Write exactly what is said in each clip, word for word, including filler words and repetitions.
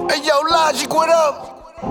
Hey yo, Logic, what up?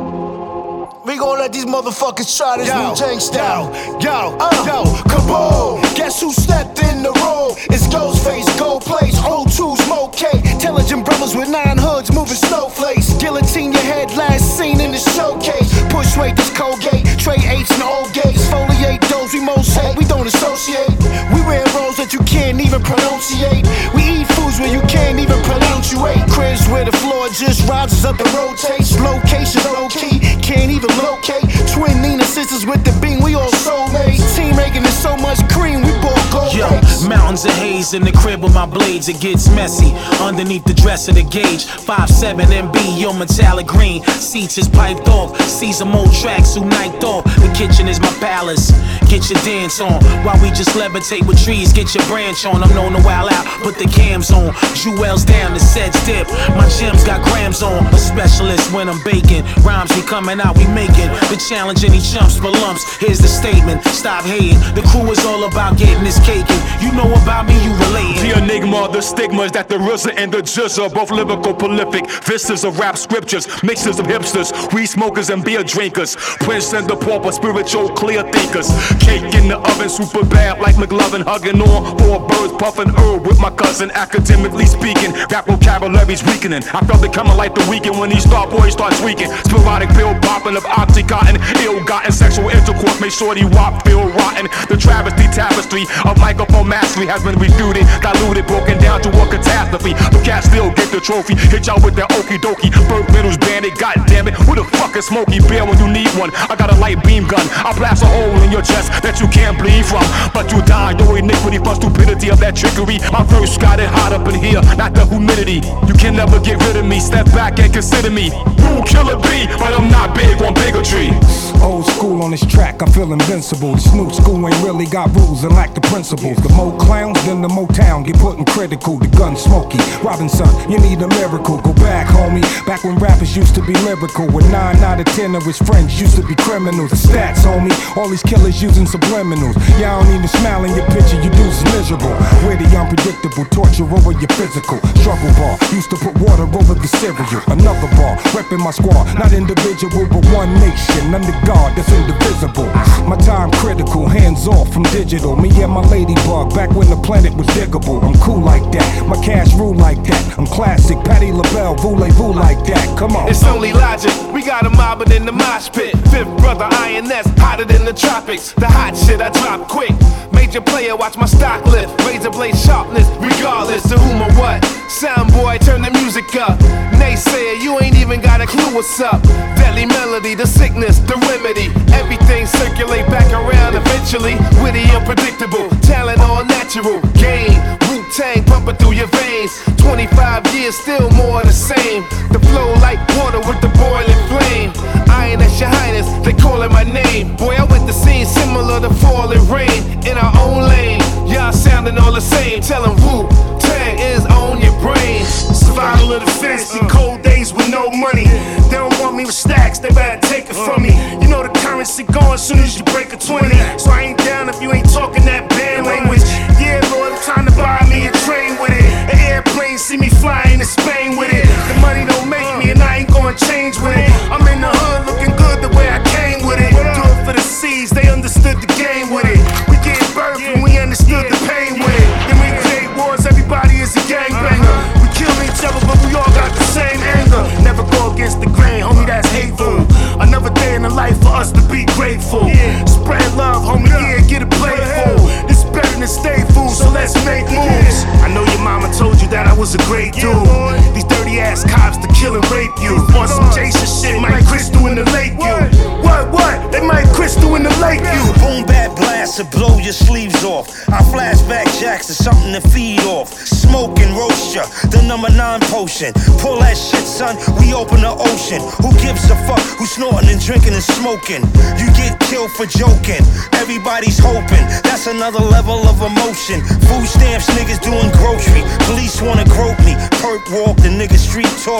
We gon' let these motherfuckers try this Wu-Tang style. Yo, yo, uh, yo, kaboom! Guess who stepped in the room? It's Ghostface, Gold Place, O two, Smoke K. Intelligent brothers with nine hoods moving snowflakes. Guillotine your head, last seen in the showcase. Push weight, this Colgate, Trey Eights and old gates. Foliate those we most hate, we don't associate. We wear roles that you can't even pronunciate. We eat foods where you can't even pronunciate. Cribs where the floor just rises up and rotates. Location low-key, can't even locate. Twin Nina sisters with the beam, we all soulmates. Team making it so much cream, we bought gold. Yo, mountains of haze in the crib with my blades, it gets messy. Underneath the dress of the gauge, five seven M B, yo metallic green. Seats is piped off, season old tracks who night off. The kitchen is my palace, get your dance on. While we just levitate with trees, get your branch on. I'm known to wild out, put the cams on. Jewels down, the sets dip, my gems got grams on. A specialist when I'm baking, rhymes be coming out, we making. The challenge any chumps for lumps, here's the statement, stop hating. The crew is all about getting this cake, and you know about me, you relating. The enigma, the stigmas that the R Z A and the J Z A, both lyrical, prolific, vistas of rap scriptures, mixes of hipsters, weed smokers and beer drinkers, Prince and the pauper, spiritual clear thinkers. Cake in the oven, super bad like McLovin, hugging on four birds, puffing herb with my cousin. Academically speaking, rap vocabulary's weakening. I felt it coming like the weekend when these star boys start tweaking. Sporadic pill popping of oxycontin, ill-gotten sexual intercourse, make sure the wop feel rotten. The travesty tapestry of microphone mastery has been refuted, diluted, broken down to a catastrophe. The cats still get the trophy, hit y'all with that okie dokie. Burt Reynolds bandit, goddammit, who the fuck is Smokey Bear when you need one? I got a light beam gun, I blast a hole in your chest that you can't bleed from. But you die, your iniquity from stupidity of that trickery. My verse got it hot up in here, not the humidity. You can never get rid of me, step back and consider me. Rule killer B, but I'm not big on bigotry. Old school on this track, I feel invincible. This new school ain't really got rules and lack the principles. The more clowns, then the more town get put in critical. The gun smoky, Robinson, you need a miracle. Go back, homie, back when rappers used to be lyrical. With nine out of ten of his friends used to be criminals. The stats, homie, all these killers using subliminals. Y'all don't even smile in your picture, you dudes miserable. We're the unpredictable, torture over your physical. Struggle bar, used to put water over the cereal. Another bar, repping my squad, not individual, but one nation. Under God, that's indivisible. My time critical, hands off from digital. Me and my ladybug, back when the planet was diggable. I'm cool like that, my cash rule like that. I'm classic, Patti LaBelle, voulez-vous like that. Come on. It's only logic, we got a mobbing in the mosh pit. Fifth brother, I N S, hotter than the tropics. The hot shit I drop quick. Major player, watch my stock lift. Razor blade sharpness, regardless of whom or what. Sound boy, turn the music up. Naysayer, you ain't even got a clue what's up. Deadly melody, the sickness, the remedy. Everything circulate back around eventually. Witty, unpredictable, talent all natural. Game, Wu-Tang pumping through your veins. twenty-five years, still more the same. The flow like water with the boiling flame. Iron as your highness, they calling my name. Boy, I went the scene similar to falling rain. In our own lane, y'all sounding all the same. Tell them Wu-Tang is on your brain. Survival of the fancy, cold days with no money. They don't want me with stacks, they better take it from me. You know the currency gone soon as you break a twenty. So I ain't down if you ain't talking that bad language. Yeah, Lord, I'm trying to buy me a train with it. An airplane, see me flying to Spain with it. The money don't make me and I ain't gonna change with it. I'm in the hood looking good the way I came with it. Do it for the seeds, they understood the game with it. We get birth and we understood the pain with it. Then we create wars, everybody is a gangbanger. We kill each other, but we all got the same anger. Never go against the grain, homie, that's hateful. Another day in the life for us to be grateful. Spread love, homie, yeah, get it playful. It's better than stay fool, so let's make moves. I know your mama told you that I was a great dude. These dirty ass cops to kill and rape you. On some Jason shit, Mike Crystal in the lake you. What, what? They Mike Crystal in the lake you. Boom, bad blast to blow your sleeves off. I flashback jacks to something to feed off. Smoke and roast ya, the number nine potion. Pull that shit, son, we open the ocean. Who gives a fuck who's snorting and drinking and smoking? You get killed for joking, everybody's hoping. That's another level of emotion. Food stamps, niggas doing grocery. Police wanna grope me, perp walk, the nigga street talk.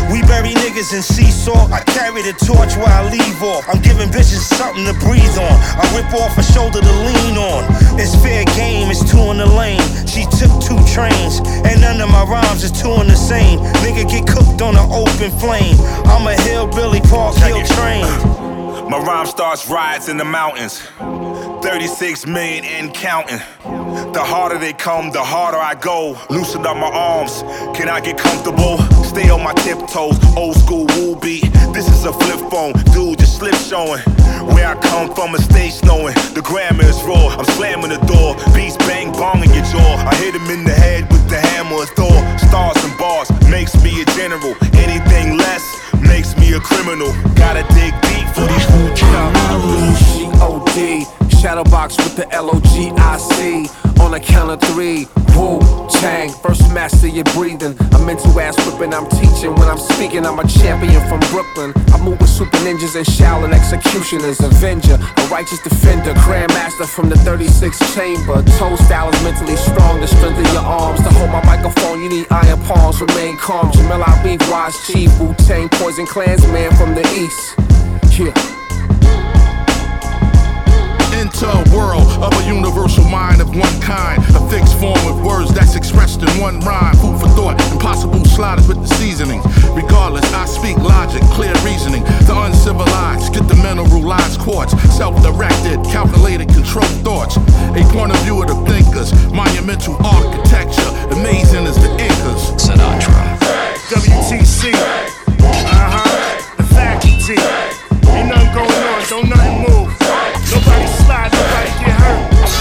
We bury niggas in seesaw. I carry the torch while I leave off. I'm giving bitches something to breathe on. I rip off a shoulder to lean on. It's fair game, it's two in the lane. She took two trains, and none of my rhymes is two in the same. Nigga get cooked on an open flame. I'm a hillbilly, Park Hill train. My rhyme starts riots in the mountains. thirty-six million and counting. The harder they come, the harder I go. Loosen up my arms, can I get comfortable? Stay on my tiptoes, old school woo beat. This is a flip phone, dude, just slip showing. Where I come from, a stage knowing. The grammar is raw, I'm slamming the door. Beats bang bong in your jaw. I hit him in the head with the hammer of Thor. Stars and bars, makes me a general. Anything less, makes me a criminal. Gotta dig deep for these G O D, Shadowbox with the L O G I C. On a count of three, Wu-Tang, first master your breathing. I'm into ass whipping, I'm teaching. When I'm speaking, I'm a champion from Brooklyn. I move with super ninjas and Shaolin executioners. Avenger, a righteous defender. Grandmaster from the thirty-sixth chamber. Toe style is mentally strong, the strength of your arms. To hold my microphone, you need iron palms. Remain calm, Jamel Arif, wise chief. Wu-Tang, poison clansman from the east. Yeah. Into a world of a universal mind of one kind. A fixed form with words that's expressed in one rhyme. Food for thought, impossible sliders with the seasonings. Regardless, I speak logic, clear reasoning. The uncivilized get the mineralized quartz. Self-directed, calculated, controlled thoughts. A point of view of the thinkers. Monumental architecture, amazing as the Incas. Sinatra. W T C. Uh-huh. The faculty. Ain't nothing going on, don't nothing move. Nobody slide, nobody get hurt.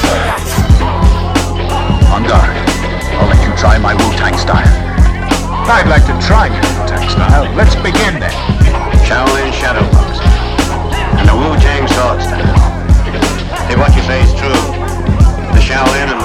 On guard. I'll let you try my Wu-Tang style. I'd like to try your Wu-Tang style. Let's begin then. Shaolin Shadowbox. And the Wu-Tang sword style. If what you say is true, the Shaolin and